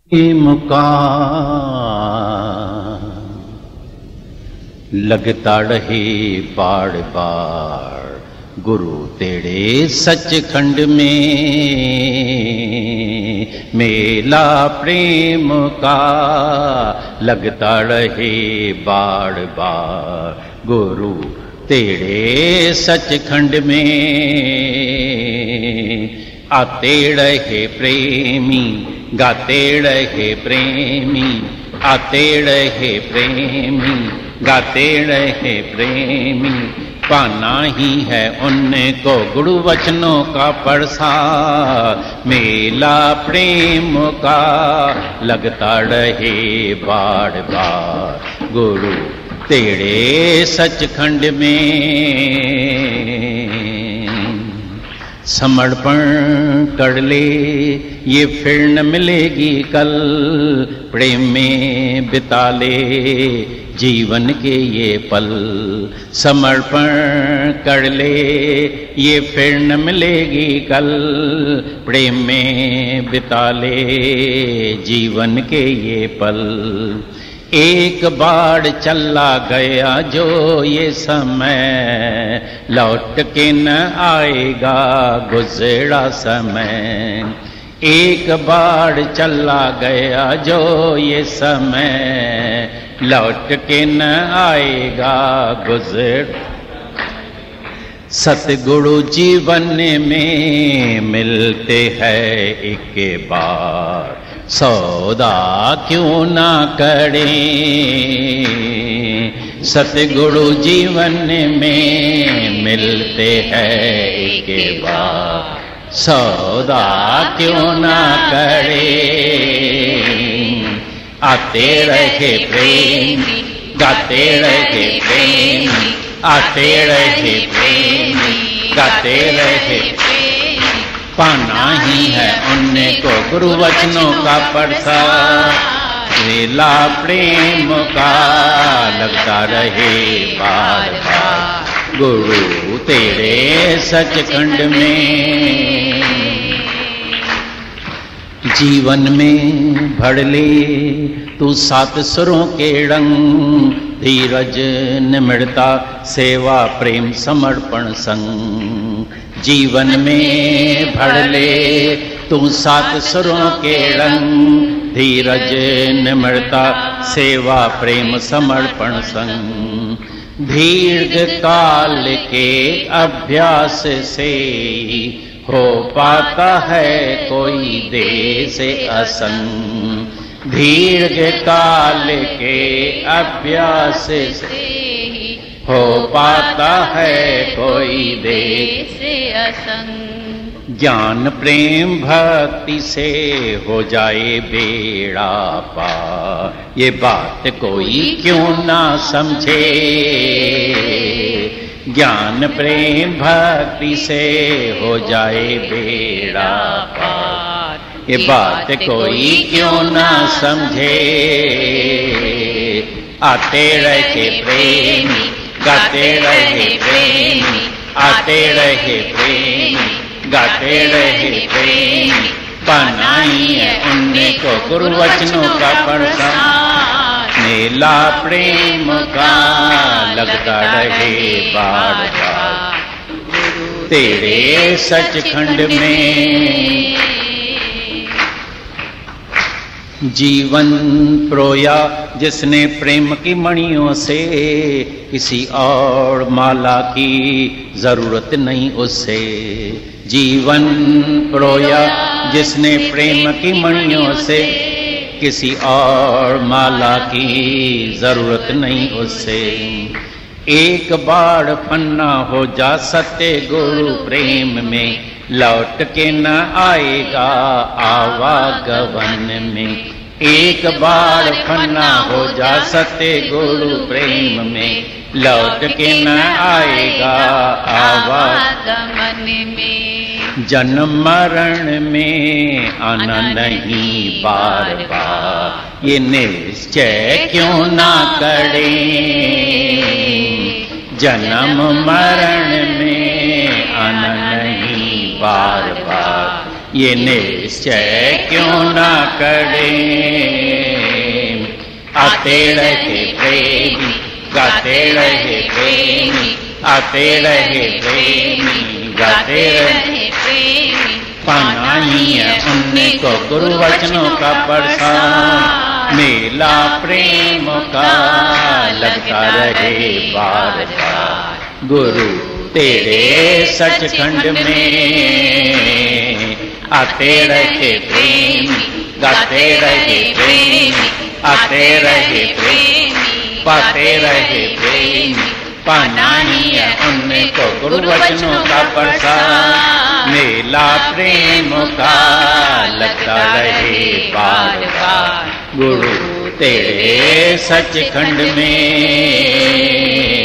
प्रेम का लगता रहे बार बार गुरु तेरे सचखंड में, मेला प्रेम का लगता रहे बार बार गुरु तेरे सचखंड में। आते रहे प्रेमी गाते रहे प्रेमी, आते रहे प्रेमी गाते रहे प्रेमी, पाना ही है उनको गुरु वचनों का प्रसाद। मेला प्रेम का लगता रहे बार बार गुरु तेरे सचखंड में। समर्पण कर ले ये फिर न मिलेगी कल, प्रेम में बिता ले जीवन के ये पल। समर्पण कर ले ये फिर न मिलेगी कल, प्रेम में बिता ले जीवन के ये पल। एक बार चला गया जो ये समय, लौट के न आएगा गुजरा समय। एक बार चला गया जो ये समय, लौट के न आएगा गुजर। सतगुरु जीवन में मिलते हैं एक बार, सौदा क्यों ना करें। सतगुरु जीवन में मिलते हैं एक बार, सौदा क्यों ना करें। आते रहे प्रेमी गाते रहे प्रेमी, आते रहे प्रेमी गाते रहे प्रेमी, पाना ही है उनको गुरु वचनों का प्रसाद। मेला प्रेम का लगता रहे बार बार गुरु तेरे सचखंड में। जीवन में भर ले तू सात सुरों के रंग, धीरज निम्रता सेवा प्रेम समर्पण संग। जीवन में भर ले तू सात सुरों के रंग, धीरज निम्रता सेवा प्रेम समर्पण संग। दीर्घ काल के अभ्यास से हो पाता है कोई देश असंग। दीर्घ काल के अभ्यास से हो पाता है कोई देश असंग। ज्ञान प्रेम भक्ति से हो जाए बेड़ा पार, ये बात कोई क्यों ना समझे। ज्ञान प्रेम भक्ति से हो जाए बेड़ा पार, ये बात कोई क्यों ना समझे। आते रहे प्रेमी गाते रहे प्रेमी, आते रहे प्रेमी गाते रहे प्रेमी, पाना ही है उनको गुरु वचनों का प्रसाद। मेला प्रेम का लगता रहे बार बार तेरे सचखंड में। जीवन प्रोया जिसने प्रेम की मणियों से, किसी और माला की जरूरत नहीं उसे। जीवन प्रोया जिसने प्रेम की मणियों से, किसी और माला की जरूरत नहीं उसे। एक बार फन्ना हो जा सत्य गुरु प्रेम में, लौट के न आएगा आवागमन में। एक बार फन्ना हो जा सत्य गुरु प्रेम में, लौट के न आएगा आवागमन में। जन्म मरण में आना नहीं बार बार, ये निश्चय क्यों ना करें। जन्म मरण में आना नहीं बार बार, ये निश्चय क्यों ना करें। आते रहे प्रेमी गाते रहे प्रेमी, आते रहे प्रेमी गाते रहे प्रेमी, पाना ही है उन्हीं को गुरु वचनों का प्रसाद। मेला प्रेम का लगता रहे बार बार, गुरु तेरे सचखंड में। आते रहे प्रेमी गाते रहे प्रेमी, आते रहे प्रेमी पाते रहे प्रेमी, पाना ही है उन्हीं को गुरु वचनों का प्रसाद। मेला प्रेम का लगता रहे बार बार, गुरु तेरे सचखंड में।